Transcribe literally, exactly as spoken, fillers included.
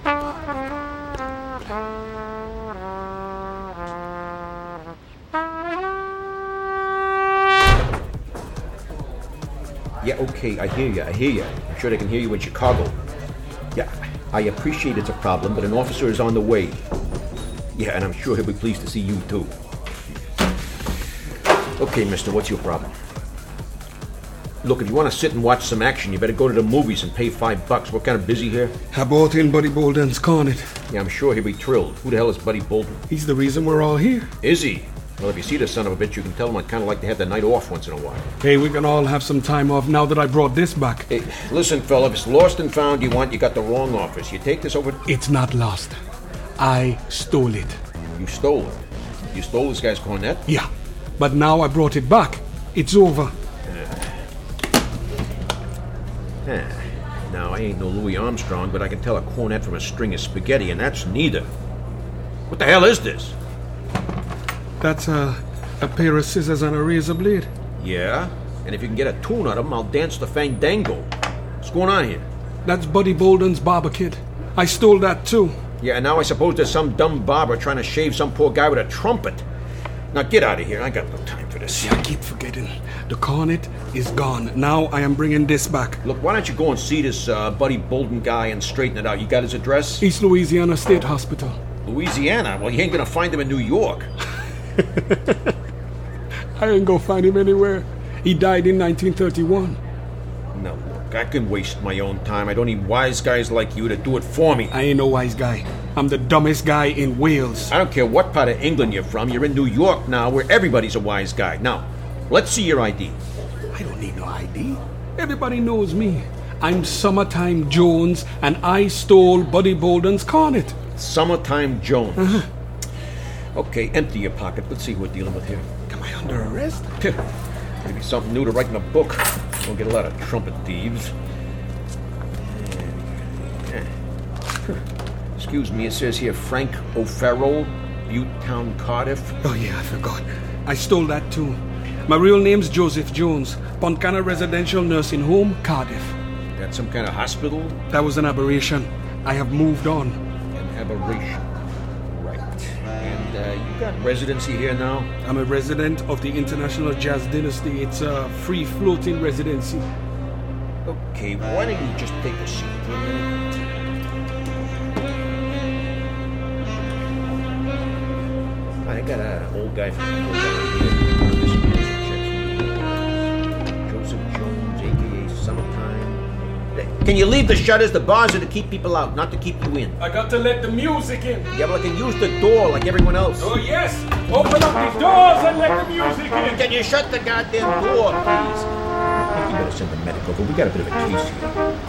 Yeah, okay, I hear you, I hear you. I'm sure they can hear you in Chicago. Yeah, I appreciate it's a problem, but an officer is on the way. Yeah, and I'm sure he'll be pleased to see you, too. Okay, mister, what's your problem? Look, if you want to sit and watch some action, you better go to the movies and pay five bucks. What kind of busy here? I bought in Buddy Bolden's Cornet. Yeah, I'm sure he'll be thrilled. Who the hell is Buddy Bolden? He's the reason we're all here. Is he? Well, if you see the son of a bitch, you can tell him I'd kind of like to have the night off once in a while. Hey, we can all have some time off now that I brought this back. Hey, listen, fella, if it's lost and found you want, you got the wrong office. You take this over... It's not lost. I stole it. You stole it? You stole this guy's cornet? Yeah, but now I brought it back. It's over. Huh. Now, I ain't no Louis Armstrong, but I can tell a cornet from a string of spaghetti, and that's neither. What the hell is this? That's a, a pair of scissors and a razor blade. Yeah? And if you can get a tune out of them, I'll dance the fandango. What's going on here? That's Buddy Bolden's barber kit. I stole that too. Yeah, and now I suppose there's some dumb barber trying to shave some poor guy with a trumpet. Now get out of here. I got no time for this. See, I keep forgetting. The cornet is gone. Now I am bringing this back. Look, why don't you go and see this uh, Buddy Bolden guy and straighten it out? You got his address? East Louisiana State Hospital. Louisiana? Well, you ain't gonna find him in New York. I ain't gonna find him anywhere. He died in nineteen thirty-one. No, look, I can waste my own time. I don't need wise guys like you to do it for me. I ain't no wise guy. I'm the dumbest guy in Wales. I don't care what part of England you're from. You're in New York now, where everybody's a wise guy. Now, let's see your I D. I don't need no I D. Everybody knows me. I'm Summertime Jones, and I stole Buddy Bolden's cornet. Summertime Jones. Uh-huh. Okay, empty your pocket. Let's see who we're dealing with here. Am I under arrest? Maybe something new to write in a book. Don't get a lot of trumpet thieves. Excuse me, it says here Frank O'Farrell, Buttetown, Cardiff. Oh, yeah, I forgot. I stole that too. My real name's Joseph Jones. Pontcanna Residential Nursing Home, Cardiff. That's some kind of hospital? That was an aberration. I have moved on. An aberration. Right. And uh, you got residency here now? I'm a resident of the International Jazz Dynasty. It's a free-floating residency. Okay, why don't you just take a seat for a minute? I got an old guy from the here. This music check. Joseph Jones, a k a. Summertime. Can you leave the shutters? The bars are to keep people out, not to keep you in. I got to let the music in. Yeah, but I can use the door like everyone else. Oh, yes. Open up these doors and let the music in. Can you shut the goddamn door, please? I think you better send the medic over. We got a bit of a case here.